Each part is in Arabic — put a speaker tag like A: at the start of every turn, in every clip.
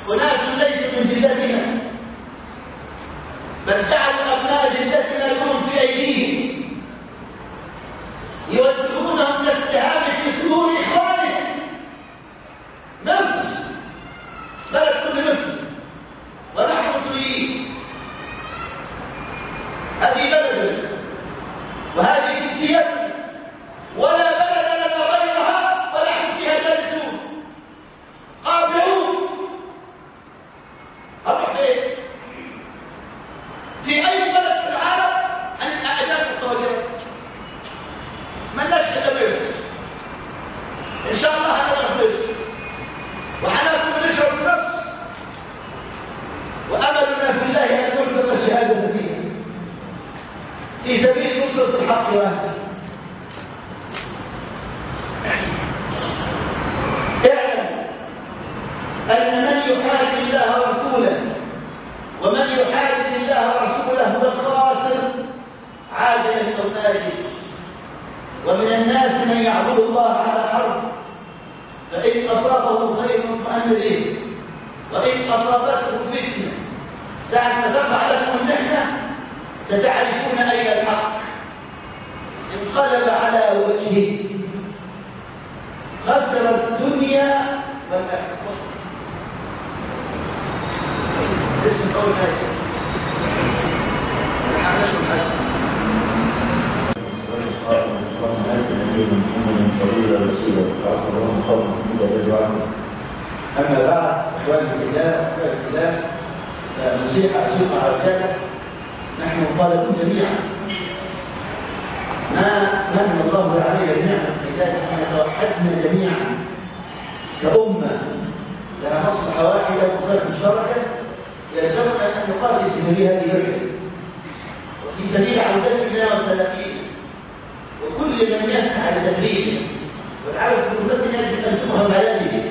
A: أناس ليسوا من جلدتنا، بل جعلوا أبناء جلدتنا لهم في أيديهم يوجهونهم للاتهام في صدور إخوانهم. مصر بلد كل مصر ونحن مصريين، هذه بلدنا وهذه جنسيتنا، ولا بلد لنا غيرها ونحن فيها جالسون قابلون. أروح فين؟ في أي بلد في العالم أن أعداد الصواريخ ما لناش تدبير. إن شاء الله هنغفر وحناكم نشعر النفس، وأملنا في الله أن نكتب الشهادة فيها في سبيل نصرة الحق وأهله. اعلم أن من يحارب الله ورسوله ومن يحارب الله ورسوله هو الخاسر عاجلا أو آجلا. ومن الناس من يعبد الله على حرف، فإن أصابه خير فأن به، وإن أصابته فتنة ساعة ما تقع لكم المحنة ستعرفون أين الحق. انقلب على وجهه خسر الدنيا والآخرة. اسم قول هذا أما بعد إخواني في الله فنصيحة أسوق على ذلك. نحن طالبون جميعا ما من الله علينا بنعمة ذلك أن توحدنا جميعا كأمة لها مصلحة واحدة ومصلحة مشتركة، يلزمنا أن نقاتل في سبيل هذه الفكرة وفي سبيل عودتنا والسلفين وكل من يسعى لتدريبه والعالم كلنا يجب أن تفهم بيانه.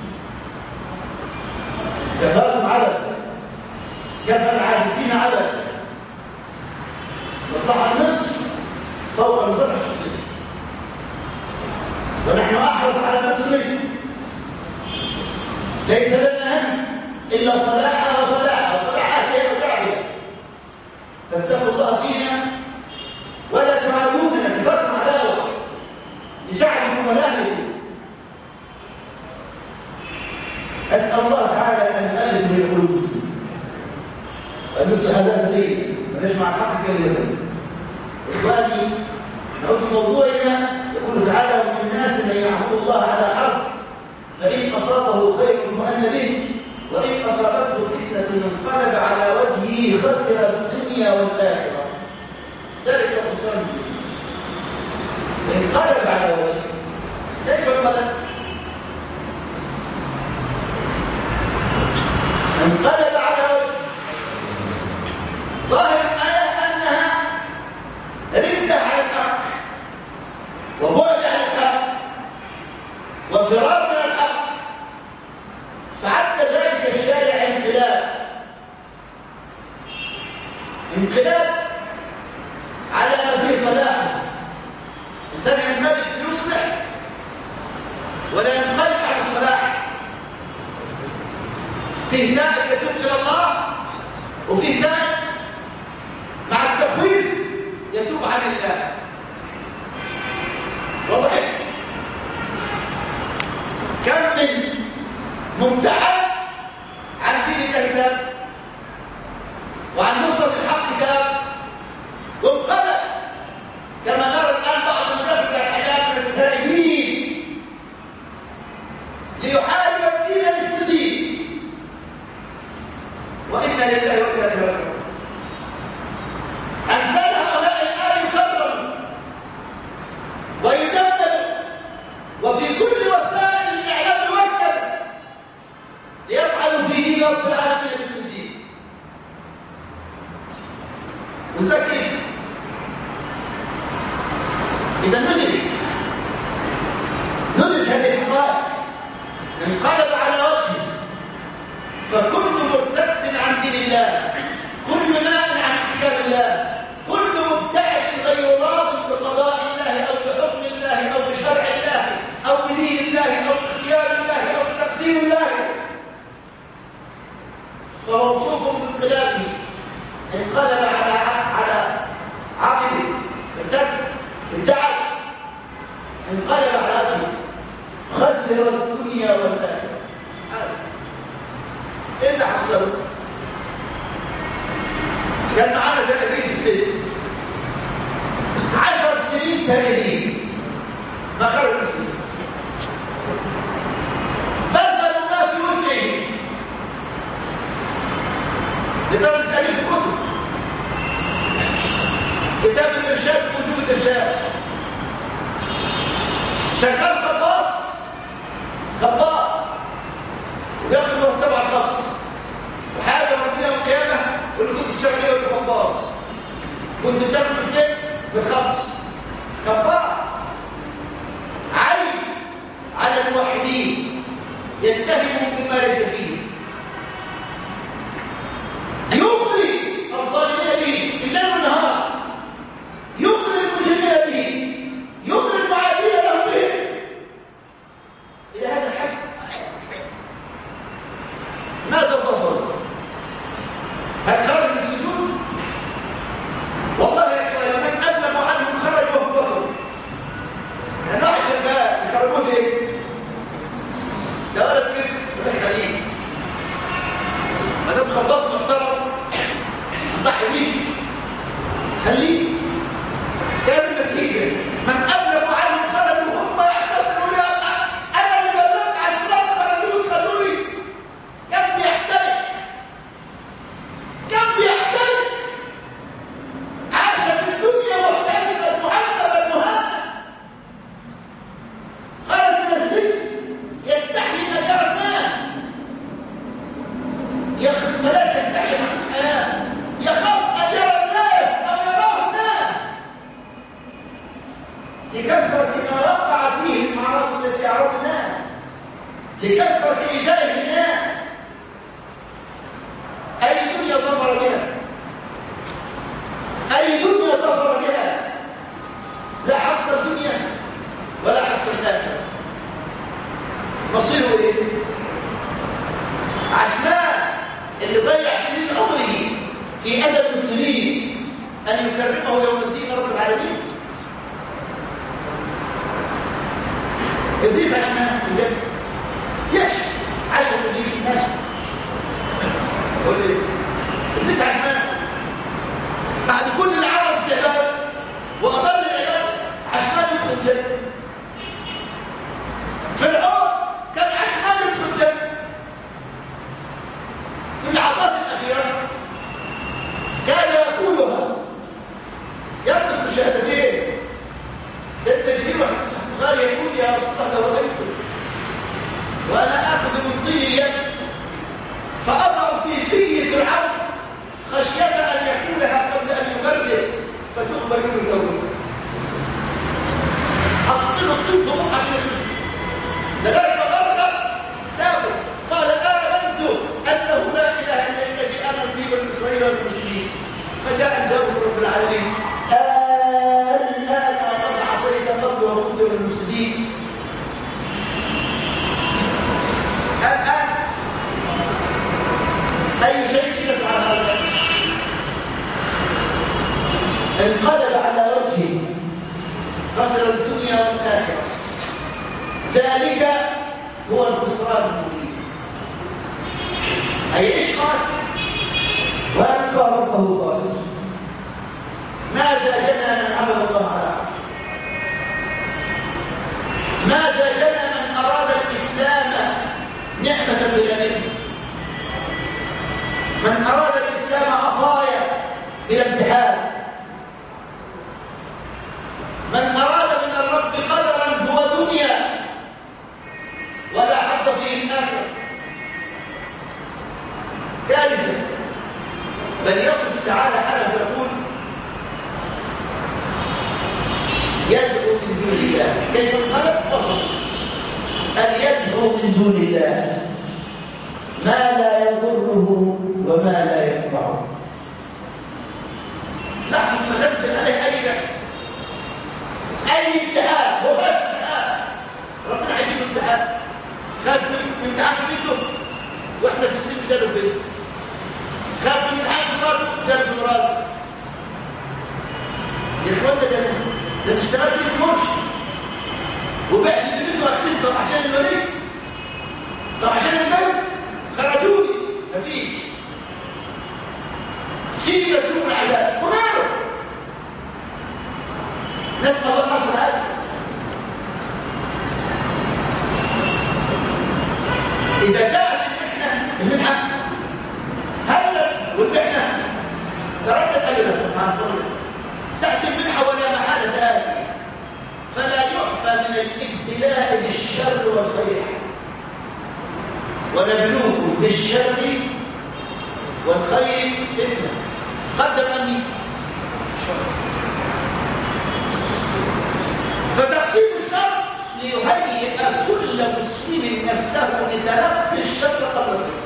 A: كفاكم عدد، كفى العاجزين عدد، مصلحة النصف فوق مصلحة الشخصية، ونحن أحرص على المسلمين. ليس لنا هم إلا صلاحها وصلاحها وصلاحها هي وشعبها. فاتقوا الله فينا ولا تعادونا بفرق عداوة لشعبكم ولأهلكم. أسأل الله تعالى أن يؤلف بين قلوب المسلمين وأن يفتح هذا الدين ونجمع الحق كلمة. إخواني، نعود موضوعنا. يقول تعالى: ومن الناس من يعبد الله على حرف، فإن أصابه خير فأن به، وإن أصابته فتنة انقلب على وجهه خسر الدنيا والآخرة. ذلك خسران الدنيا. انقلب على وجهه. كيف انقلب؟ انقلب على وجهه. ظاهر الآية أنها ردة على الحق وبعد عن الحق وفرار من الحق، فعد ذلك الشارع انقلاب على ما فيه صلاح. الإنسان ينبغي يصلح ولا ينقلب عن الصلاح. في ذلك يتوب إلى الله، وفي ذلك مع التفويض يتوب عن الله. واضح؟ كم من مبتعد عن دين الله وعن نصرة الحق كتاب وانقلب، كما نرى الآن بعض الناس الحياة من التائبين ليحارب الدين المستدين. وإنا لله وإنا إليه راجعون. أمثال هؤلاء الآن يكرروا ويجددوا، وفي كل وسائل الإعلام يوجد ليفعلوا في دين رب العالمين المستدين. وذكي إذا ندرك هذه الحقائق. انقلب على وجهه، فكل مرتد عن دين الله، كل نائم عن كتاب الله، كل مبتعد غير راض بقضاء الله أو بحكم الله أو بشرع الله أو بدين الله أو باختيار الله أو بتقدير الله، فموصوف بالخلاف انقلب على عقله ابتعد انقلب على عقله خسر الدنيا والآخرة. ايه اللي حصل؟ كان معانا تلاميذ في البيت 10 سنين تاريخيين ما خرجوا المسلمين بذلوا الناس وجههم لدرجة تأليف كتاب الإرشاد وجود الإرشاد شغال خطاط وياخد مرتبة على الخط وحاجة ربنا القيامة واللي كنت الشغلية والخطاط كنت تاخد الشيء بالخط خطاط عيب على الموحدين يتهموا بما ليس فيه يغري الظالمين به الليل والنهار يغري المجرمين به يغري المعادين له به الى هذا الحد. ماذا تصل؟ هل خرج من السجون؟ والله يا اخوان من اذنب عنهم خرج وهم كفروا. يعني واحد شغال يخرجوه ليه؟ ده ولد كده خليل ما دام خلصت محترم ضحي بيه خليه كان النتيجه من اذنب عنهم خرجوا وهم يحتسبوا يا انا اللي بلغت عن الصلاه خلوني كم يحترق عاش في الدنيا محترقا معذبا مهانا خرج من السجن يستحيي نجار الناس فلا تستحيي يخاف اجر الناس او يراه الناس لكثرة ما وقع فيه المعاصي التي يعرف الناس لكثرة إيذاء الناس. أي دنيا ظفر بها أي دنيا ظفر بها لا حق الدنيا ولا حق الآخرة. مصيره إيه؟ عشان اللي ضيع سنين عمره في أدب المسلمين أن يكرمه يوم الدين رب العالمين. يضيف عشان يش عايز يضيف الناس يضيف عشان بعد كل العرب استعباد وأضل العباد عشان يدخل فرعون كان عشان يدخل في العطاء الأخيرة كان يقولها يقول بشهادتين للتجريب قال يقول يا رسول الله وأنا أخذ من طيني فأضع في طي فرعون خشية أن يأكلها قبل أن يغرد فتقبل من الأول. أصل الطين طموح لذلك غرد سابق قال آمنت أنه لا إله إلا الذي آمن به بني إسرائيل والمسلمين فجاء الجواب رب العالمين الآن قد عصيت قبل وكنت من المسلمين. الآن أي شيء يفعل هذا انقلب على وجهه خسر الدنيا والآخرة. ذلك هو الخسران المبين. أي إيش قال وألقى ربه خالص. ماذا جنى من عبد الله على عبد؟ ماذا جنى من أراد الإسلام نعمة بغيره؟ من أراد الإسلام عطايا بلا امتحان، من أراد من الرب قدرا هو دنيا ولا حظ فيه الآخرة كارثة. بل يصف تعالى حاله يقول يدعو من دون الله. كيف الخلق فقط أن يدعو من دون الله ما لا يضره وما لا ينفعه. نحن ننزل عليه أي امتحان. هو بس امتحان ربنا عايزين امتحان خد من امتحان منه واحنا في السن ده البيت درس دراسة يا إخوان ده اشتغلت في مرشد وبعت الفلوس وأخذت. طب عشان الملك، طب عشان الملك خرجوني مفيش. شيء مسؤول العذاب وغيره. نسأل الله عز وجل إذا جاءت المنحة هلا والمحنة تردد أبدا مع الصلاة تأتي المنحة ولا محالة آتية، فلا يعفى من الابتلاء بالشر والخير، ونبلوكم بالشر والخير فتنة. قدم أني فتقسيم الشر ليهيئ كل مسلم نفسه لتلقي الشر قبل الخير.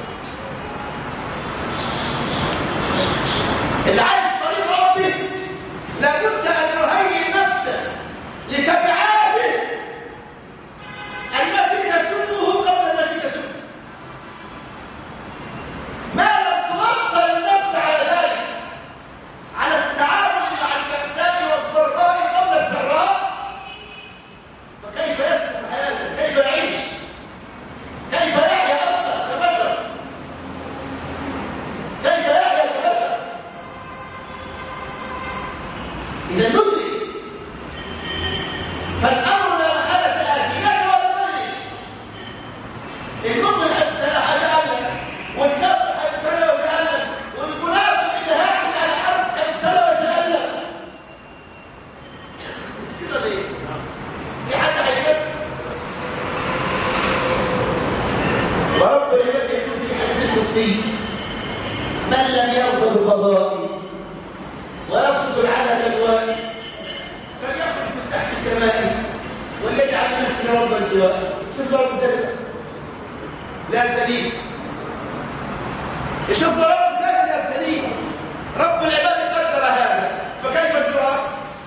A: اللي عايز طريق ربه لابد ان يهيئ نفسه لتبعاته التي تسده قبل التي تسده. ما لم توصل النفس على ذلك، على التعامل مع البأساء والضراء قبل السراء، فكيف يسلك حياته؟ كيف يعيش؟ كيف يحيا اصلا كبشر؟ كيف يحيا كبشر؟ إذا ندرك فالأمر لا محالة آتيان ولا غيره. المؤمن هيتألم، والنفس هيتألم ويتألم، والمنافق إذا هاجم على الحرب هيتألم ويتألم. كده ليه؟ في حد هيكتب؟ ورب العباد يقول في حديث القدسي: من لم يرضى بقضائي ويقصد العدل الوالي فليخرج من تحت السماء وليجعل نفسه رب الجوار. شوف رب الدرس لا سليم، شوف رب الدرس لا سليم. رب العباد قدر هذا، فكيف الجوار؟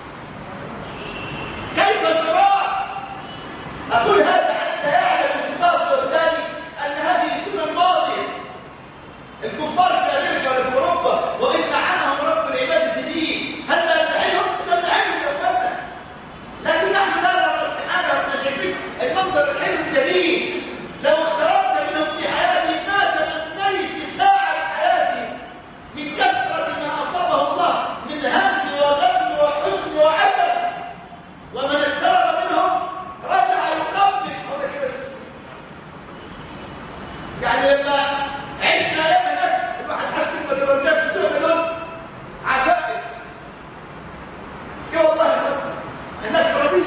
A: كيف الجوار؟ أقول هذا حتى يعلم الكفار والثاني أن هذه السنة ماضية. الكفار في أمريكا وفي أوروبا وإن عنهم رب العباد الدين، هل نستحيلهم؟ نستحيلهم يا أخوانا. لكن نحن لا نرى استحالة وإحنا شايفين المنظر الحلو الجميل. لو اقتربت منهم في حياتي الناس من نيف ساعة حياتي من كثرة ما أصابه الله من هم وغم وحزن وعسف، ومن اقترب منهم رجع يقبل هذا كده. يعني لما عشنا يوم الواحد حسن ما ترددش السوق لهم عجائب. يا والله الناس رضيت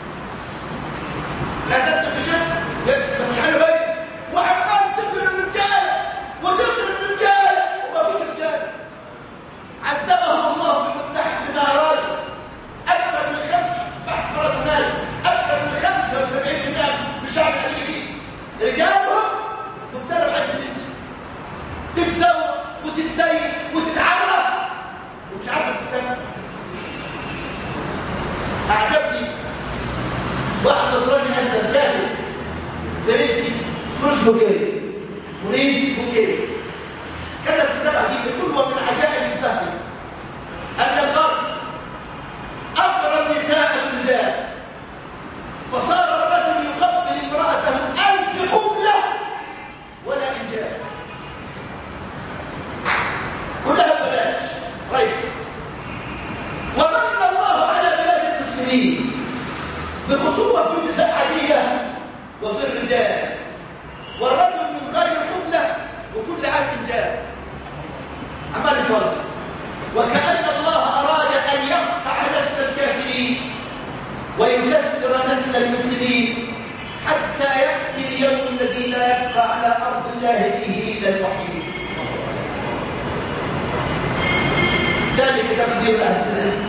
A: لا تنسى بشيء مش حلو بيت وعمال تقتل الرجال وتقتل الرجال وما فيش رجال. عذبهم الله بمفتاح نارات اكثر من 5 ناس، اكثر من 75 ناس بالشعب الامريكي رجالهم مبتلوا عجلين تتسوى وتتزين وتتعرف ومش عارف تستمع. أعجبني واحد نصراني هذا الجاهل دريسي فلوس بوكيه مريد بوكيه كتب كتابة دي بتقول: ومن عجائب السهل أن الغرب أكثر النساء الرجال، فصار الرجل يقبل امرأته 1000 قبلة ولا إنجاز، كلها بلاش طيب. ومن الله على بلاد المسلمين بخطوة في النساء عادية وفي الرجال، والرجل من غير قبلة وكل عام إنجاز عمال يفرق. وكأن الله أراد أن يقطع نسل الكافرين ويكسر نسل المسلمين حتى يأتي اليوم الذي لا يبقى على أرض الله فيه إلا الوحيد. ذلك تقدير أهل